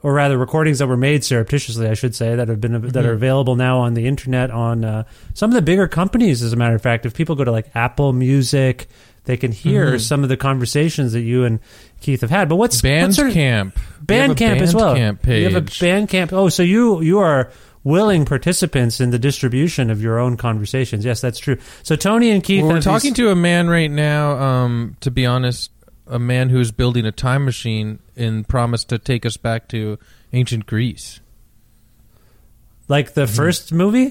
made surreptitiously, I should say, that have been that are available now on the internet on some of the bigger companies. As a matter of fact, if people go to like Apple Music, they can hear some of the conversations that you and Keith have had. But what's
Bandcamp?
Bandcamp as well.
Page.
You have a Bandcamp. Oh, so you are willing participants in the distribution of your own conversations. Yes, that's true. So Tony and Keith,
we're talking to a man right now. To be honest, a man who's building a time machine and promised to take us back to ancient Greece.
Like the first movie?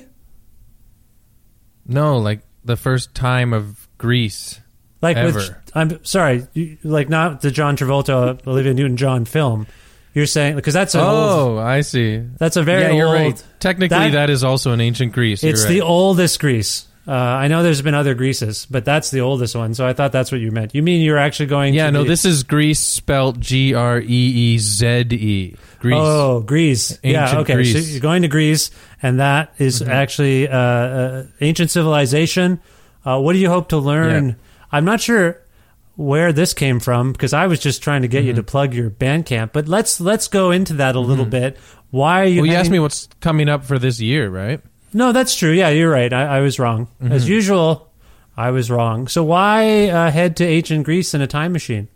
No, like the first time of Greece.
Like
ever.
I'm sorry, like not the John Travolta, Olivia Newton-John film. You're saying because that's
I see.
That's a very
you're
old.
Right. Technically, that is also an ancient Greece.
It's the oldest Greece. I know there's been other Greases, but that's the oldest one. So I thought that's what you meant. You mean you're actually going?
Yeah, this is Greece spelt Greeze. Greece.
Oh, Greece.
Ancient
okay.
Greece.
So you're going to Greece, and that is actually ancient civilization. What do you hope to learn?
Yeah.
I'm not sure where this came from, because I was just trying to get you to plug your Bandcamp. But let's go into that a little bit. Why are you?
Well, you asked me what's coming up for this year, right?
No, that's true. Yeah, you're right. I was wrong. As usual, I was wrong. So why head to ancient Greece in a time machine?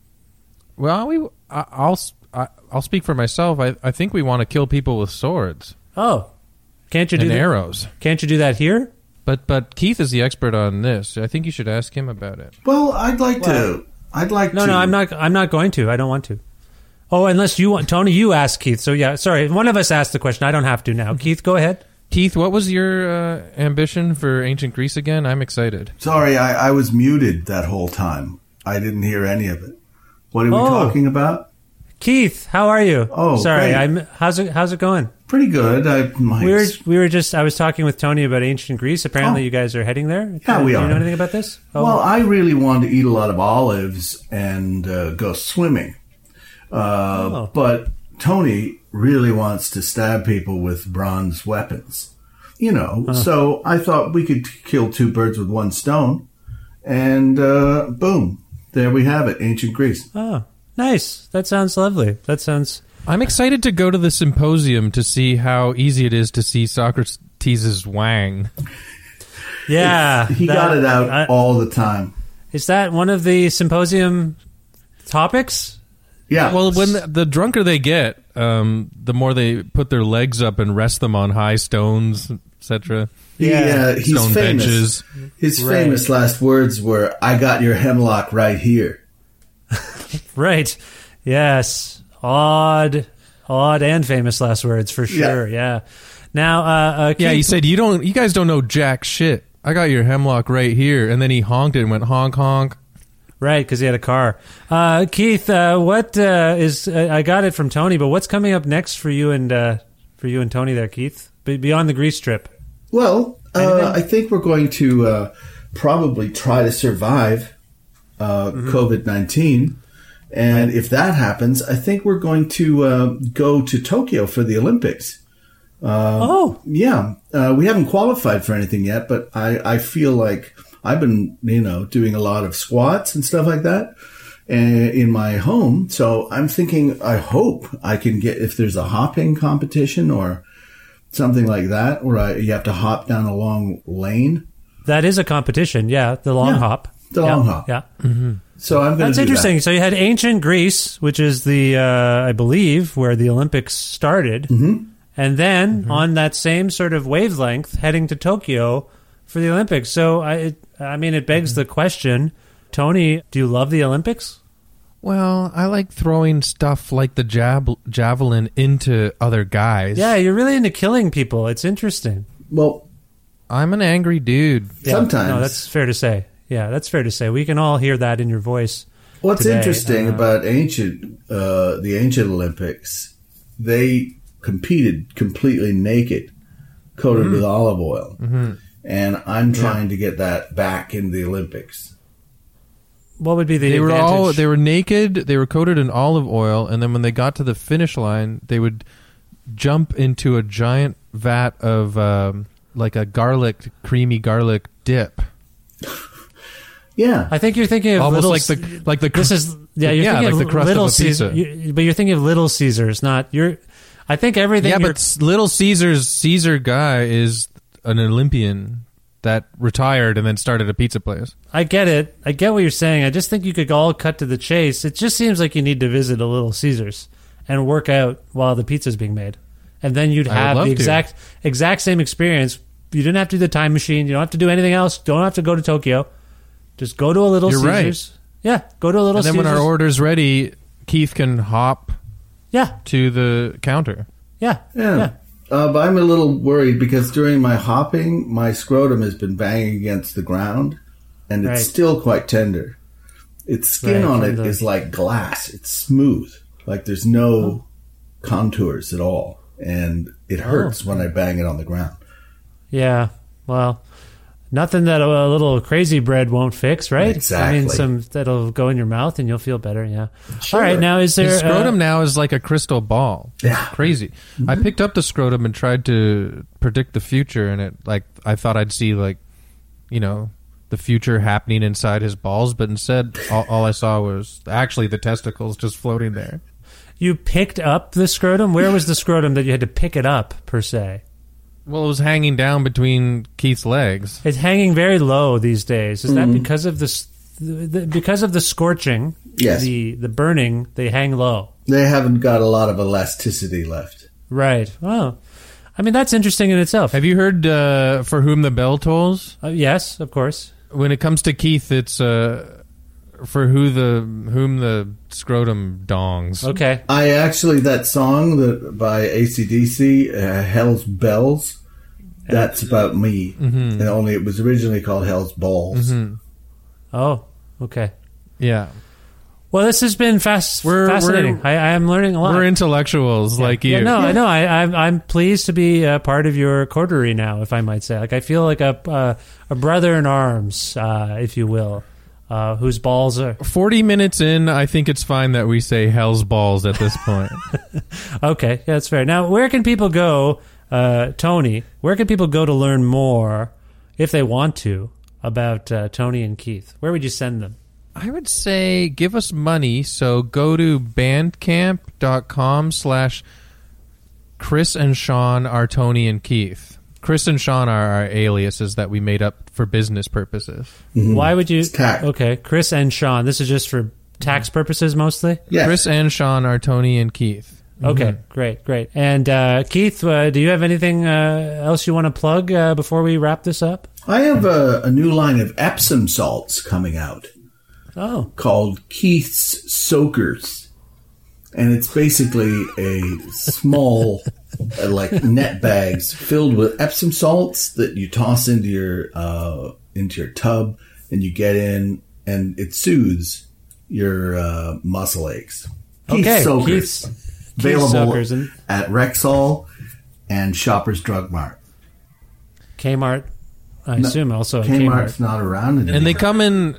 Well, I'll speak for myself. I think we want to kill people with swords.
Oh, can't you do
and
that?
Arrows?
Can't you do that here?
But Keith is the expert on this. I think you should ask him about it.
Well, I'd like to.
No, I'm not going to. I don't want to. Oh, unless you want, Tony. You ask Keith. So yeah, sorry. One of us asked the question. I don't have to now. Keith, go ahead.
Keith, what was your ambition for ancient Greece again? I'm excited.
Sorry, I was muted that whole time. I didn't hear any of it. What are we talking about?
Keith, how are you?
Oh,
sorry.
great.
How's it going?
Pretty good.
We were just. I was talking with Tony about ancient Greece. Apparently, you guys are heading there.
Yeah, we are.
Do you know anything about this? Oh.
Well, I really want to eat a lot of olives and go swimming. But Tony really wants to stab people with bronze weapons. So I thought we could kill two birds with one stone. And boom, there we have it, ancient Greece.
Oh, nice. That sounds lovely.
I'm excited to go to the symposium to see how easy it is to see Socrates' wang.
Yeah.
He got it out all the time.
Is that one of the symposium topics?
Yeah.
Well, when the drunker they get, the more they put their legs up and rest them on high stones, etc.
Yeah, he's
stone
famous.
benches.
His famous last words were, "I got your hemlock right here."
Right. Yes. Odd and famous last words for sure. Yeah. Now, Keith,
he said, you guys don't know jack shit. I got your hemlock right here. And then he honked it and went honk, honk.
Right, because he had a car. Keith, what is? I got it from Tony, but what's coming up next for you and Tony there, Keith? Beyond the Greece trip.
Well, I think we're going to probably try to survive COVID-19, and if that happens, I think we're going to go to Tokyo for the Olympics. Yeah, we haven't qualified for anything yet, but I feel like I've been, doing a lot of squats and stuff like that in my home. So I'm thinking, I hope I can get, if there's a hopping competition or something like that, where you have to hop down a long lane.
That is a competition, yeah. The long hop.
The long hop.
Yeah. Mm-hmm.
So I'm going to
That's interesting. That. So you had ancient Greece, which is the, I believe, where the Olympics started.
Mm-hmm.
And then on that same sort of wavelength, heading to Tokyo for the Olympics. So, it begs the question, Tony, do you love the Olympics?
Well, I like throwing stuff like the javelin into other guys.
Yeah, you're really into killing people. It's interesting.
Well,
I'm an angry dude.
Yeah, sometimes.
No, that's fair to say. Yeah, that's fair to say. We can all hear that in your voice.
What's
today.
Interesting about the ancient Olympics, they competed completely naked, coated with olive oil. Mm-hmm. And I'm trying to get that back in the Olympics.
What would be the
advantage? They were naked, they were coated in olive oil, and then when they got to the finish line, they would jump into a giant vat of like a creamy garlic dip.
Yeah,
I think you're thinking of
almost
Little,
like the
this is you're thinking
like the crust
Little
of a pizza.
Caesar, but you're thinking of Little Caesars, not your. I think everything.
Yeah, but Little Caesar guy is an Olympian that retired and then started a pizza place.
I get it. I get what you're saying. I just think you could all cut to the chase. It just seems like you need to visit a Little Caesars and work out while the pizza's being made, and then you'd have the exact same experience. You didn't have to do the time machine. You don't have to do anything else. Don't have to go to Tokyo. Just go to a Little Caesars. Right. Yeah, go to a Little Caesars.
And then when our order's ready, Keith can hop to the counter.
Yeah.
But I'm a little worried because during my hopping, my scrotum has been banging against the ground, and it's still quite tender. Its skin on it is like glass. It's smooth. Like there's no contours at all. And it hurts when I bang it on the ground.
Yeah, well, nothing that a little crazy bread won't fix, right?
Exactly.
That'll go in your mouth and you'll feel better, yeah.
Sure.
All right, now is there...
His scrotum now is like a crystal ball.
Yeah.
Crazy. Mm-hmm. I picked up the scrotum and tried to predict the future, and I thought I'd see the future happening inside his balls, but instead all I saw was actually the testicles just floating there.
You picked up the scrotum? Where was the scrotum that you had to pick it up, per se?
Well, it was hanging down between Keith's legs.
It's hanging very low these days. Is that because of because of the scorching?
Yes.
The burning, they hang low.
They haven't got a lot of elasticity left.
Right. Well, I mean, that's interesting in itself.
Have you heard For Whom the Bell Tolls?
Yes, of course.
When it comes to Keith, it's for whom the scrotum dongs.
Okay.
I actually, that song by AC/DC, Hell's Bells, that's about me. And only it was originally called Hell's Balls.
Oh, okay.
Yeah.
Well, this has been fascinating. I am learning a lot.
We're intellectuals like you.
Yeah, no, I know. I'm pleased to be a part of your coterie now, if I might say. Like, I feel like a brother in arms, if you will, whose balls are...
40 minutes in, I think it's fine that we say hell's balls at this point.
Okay, yeah, that's fair. Now, where can people go, Tony, where can people go to learn more, if they want to, about Tony and Keith? Where would you send them?
I would say give us money, so go to bandcamp.com/Chris and Sean are Tony and Keith. Chris and Sean are our aliases that we made up for business purposes.
Why would you...
Tax.
Okay, Chris and Sean. This is just for tax purposes mostly?
Yeah.
Chris and Sean are Tony and Keith.
Okay, great. And Keith, do you have anything else you want to plug before we wrap this up?
I have a new line of Epsom salts coming out.
Oh.
Called Keith's Soakers. And it's basically a small, net bags filled with Epsom salts that you toss into your tub, and you get in, and it soothes your muscle aches. Keith's Soakers. Available at Rexall and Shoppers Drug Mart.
Kmart, I assume also.
Kmart's not around anymore.
And they come in...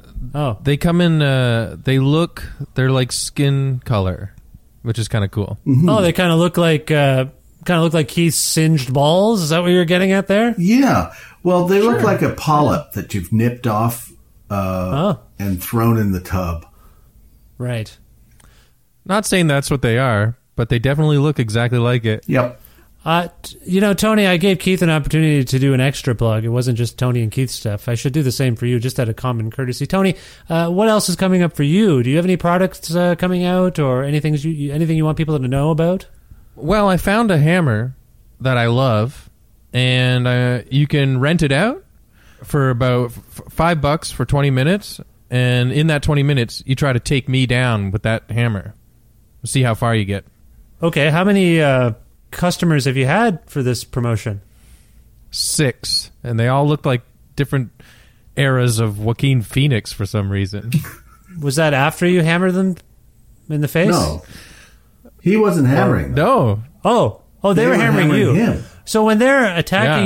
they're like skin color, which is kind of cool.
Oh, they kind of look like Keith's singed balls. Is that what you're getting at there?
Yeah. Well, they look like a polyp that you've nipped off and thrown in the tub.
Right.
Not saying that's what they are, but they definitely look exactly like it.
Yep.
Tony, I gave Keith an opportunity to do an extra plug. It wasn't just Tony and Keith stuff. I should do the same for you, just out of common courtesy. Tony, what else is coming up for you? Do you have any products coming out, or anything you want people to know about?
Well, I found a hammer that I love, and you can rent it out for about $5 for 20 minutes, and in that 20 minutes, you try to take me down with that hammer. See how far you get.
Okay, how many... customers have you had for this promotion?
6, and they all look like different eras of Joaquin Phoenix for some reason.
Was that after you hammered them in the face?
No, he wasn't hammering them.
No.
Oh, they were hammering you.
Him.
So when they're attacking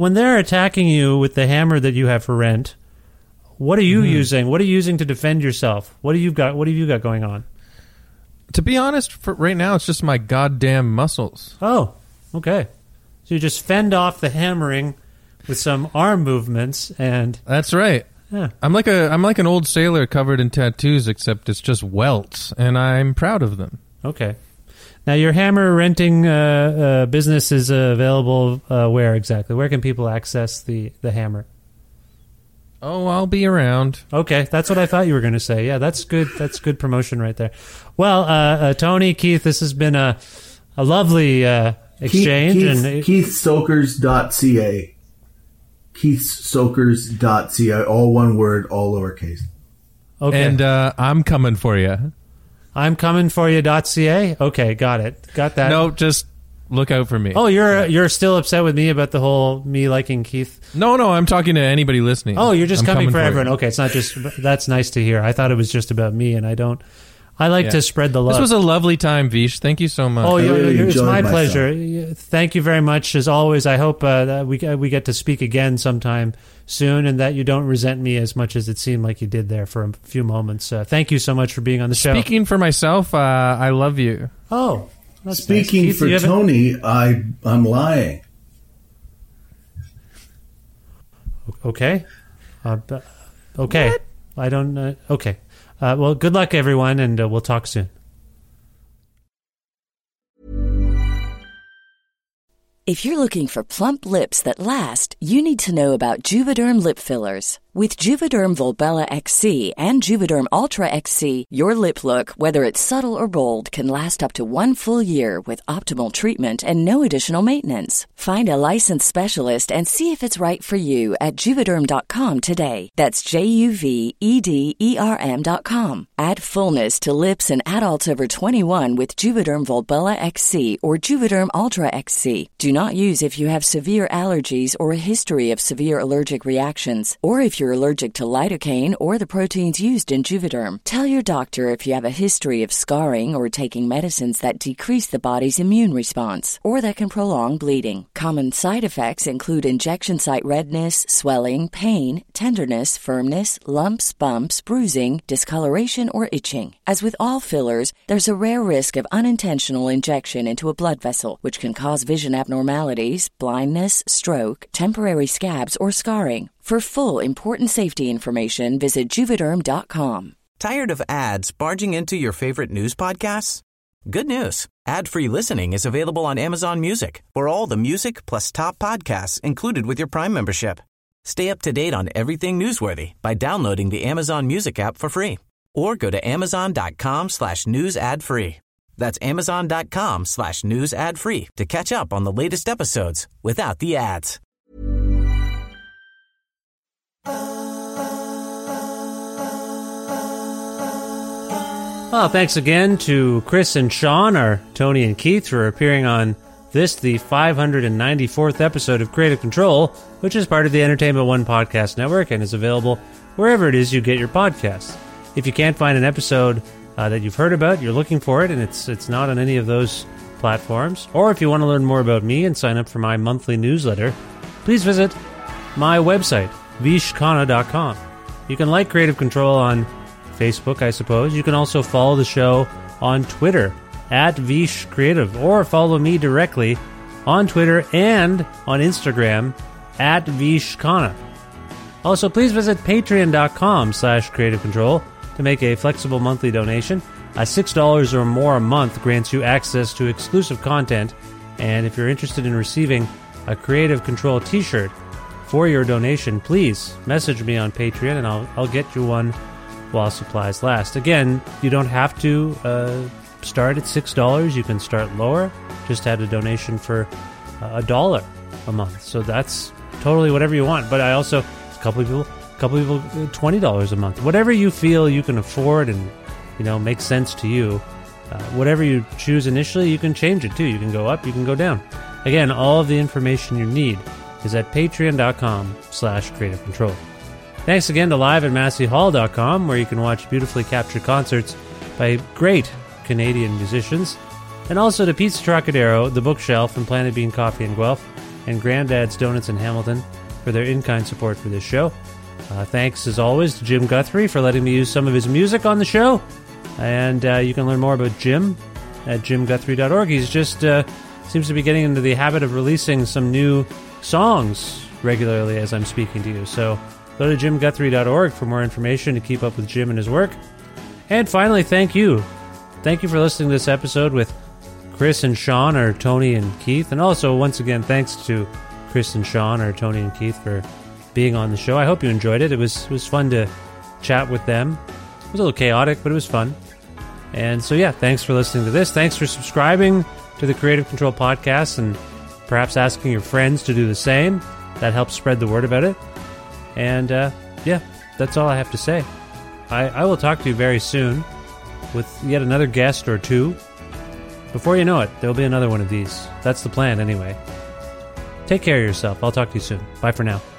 you with the hammer that you have for rent, what are you using? What are you using to defend yourself? What have you got going on?
To be honest, for right now, it's just my goddamn muscles.
Oh, okay. So you just fend off the hammering with some arm movements, and
that's right.
Yeah.
I'm like an old sailor covered in tattoos, except it's just welts, and I'm proud of them.
Okay. Now, your hammer renting business is available where exactly? Where can people access the hammer?
Oh, I'll be around.
Okay, that's what I thought you were going to say. Yeah, that's good. That's good promotion right there. Well, Tony, Keith, this has been a lovely exchange.
KeithSoakers.ca. KeithSoakers.ca. All one word, all lowercase.
Okay.
And I'm coming for you.
I'm coming for you.ca? Okay, got it. Got that.
No, just look out for me.
Oh, you're still upset with me about the whole me liking Keith?
No, I'm talking to anybody listening.
Oh, you're just coming for
you.
everyone. Okay, it's not just... That's nice to hear. I thought it was just about me, and I don't... I like to spread the love.
This was a lovely time, Vish. Thank you so much.
Oh,
really
it's my
myself.
pleasure. Thank you very much. As always, I hope that we get to speak again sometime soon, and that you don't resent me as much as it seemed like you did there for a few moments. Thank you so much for being on the show.
Speaking for myself, I love you.
Oh, that's
Speaking
nice.
for
Keith,
Tony, I'm lying.
Okay. Okay.
What?
I don't... okay. Well, good luck, everyone, and we'll talk soon.
If you're looking for plump lips that last, you need to know about Juvederm lip fillers. With Juvederm Volbella XC and Juvederm Ultra XC, your lip look, whether it's subtle or bold, can last up to 1 full year with optimal treatment and no additional maintenance. Find a licensed specialist and see if it's right for you at Juvederm.com today. That's JUVEDERM.com. Add fullness to lips in adults over 21 with Juvederm Volbella XC or Juvederm Ultra XC. Do not use if you have severe allergies or a history of severe allergic reactions, or if you're allergic to lidocaine or the proteins used in Juvederm. Tell your doctor if you have a history of scarring or taking medicines that decrease the body's immune response or that can prolong bleeding. Common side effects include injection site redness, swelling, pain, tenderness, firmness, lumps, bumps, bruising, discoloration, or itching. As with all fillers, there's a rare risk of unintentional injection into a blood vessel, which can cause vision abnormalities, blindness, stroke, temporary scabs, or scarring. For full, important safety information, visit Juvederm.com.
Tired of ads barging into your favorite news podcasts? Good news. Ad-free listening is available on Amazon Music for all the music plus top podcasts included with your Prime membership. Stay up to date on everything newsworthy by downloading the Amazon Music app for free or go to amazon.com/news ad free. That's amazon.com/news ad free to catch up on the latest episodes without the ads.
Well, thanks again to Chris and Sean, or Tony and Keith, for appearing on this, the 594th episode of Creative Control, which is part of the Entertainment One Podcast Network and is available wherever it is you get your podcasts. If you can't find an episode that you've heard about, you're looking for it, and it's not on any of those platforms, or if you want to learn more about me and sign up for my monthly newsletter, please visit my website, vishkhanna.com. You can like Creative Control on Facebook, I suppose. You can also follow the show on Twitter, @VishCreative, or follow me directly on Twitter and on Instagram, @VishKhanna. Also, please visit patreon.com/Creative Control to make a flexible monthly donation. $6 or more a month grants you access to exclusive content, and if you're interested in receiving a Creative Control t-shirt for your donation, please message me on Patreon and I'll get you one while supplies last. Again, you don't have to start at $6. You can start lower. Just add a donation for $1 a month. So that's totally whatever you want. But I also, a couple people $20 a month. Whatever you feel you can afford and makes sense to you. Whatever you choose initially, you can change it too. You can go up, you can go down. Again, all of the information you need is at patreon.com/Creative Control. Thanks again to live@masseyhall.com, where you can watch beautifully captured concerts by great Canadian musicians, and also to Pizza Trocadero, The Bookshelf, and Planet Bean Coffee in Guelph, and Granddad's Donuts in Hamilton for their in-kind support for this show. Thanks, as always, to Jim Guthrie for letting me use some of his music on the show, and you can learn more about Jim at jimguthrie.org. He's just seems to be getting into the habit of releasing some new songs regularly as I'm speaking to you, so go to jimguthrie.org for more information to keep up with Jim and his work. And finally, thank you. Thank you for listening to this episode with Chris and Sean, or Tony and Keith. And also, once again, thanks to Chris and Sean, or Tony and Keith, for being on the show. I hope you enjoyed it. It was fun to chat with them. It was a little chaotic, but it was fun. And so, yeah, thanks for listening to this. Thanks for subscribing to the Creative Control Podcast and perhaps asking your friends to do the same. That helps spread the word about it. And, yeah, that's all I have to say. I will talk to you very soon with yet another guest or two. Before you know it, there'll be another one of these. That's the plan, anyway. Take care of yourself. I'll talk to you soon. Bye for now.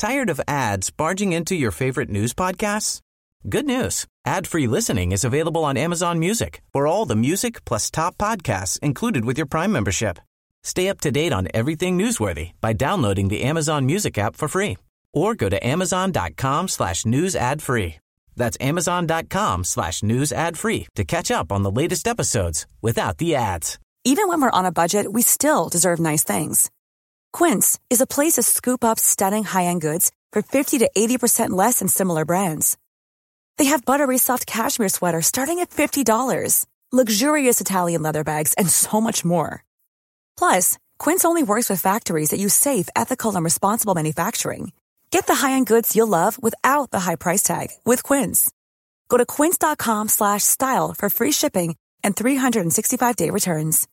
Tired of ads barging into your favorite news podcasts? Good news. Ad-free listening is available on Amazon Music for all the music plus top podcasts included with your Prime membership. Stay up to date on everything newsworthy by downloading the Amazon Music app for free or go to amazon.com/news ad free. That's amazon.com/news ad free to catch up on the latest episodes without the ads.
Even when we're on a budget, we still deserve nice things. Quince is a place to scoop up stunning high-end goods for 50 to 80% less than similar brands. They have buttery soft cashmere sweaters starting at $50, luxurious Italian leather bags, and so much more. Plus, Quince only works with factories that use safe, ethical, and responsible manufacturing. Get the high-end goods you'll love without the high price tag with Quince. Go to quince.com/style for free shipping and 365-day returns.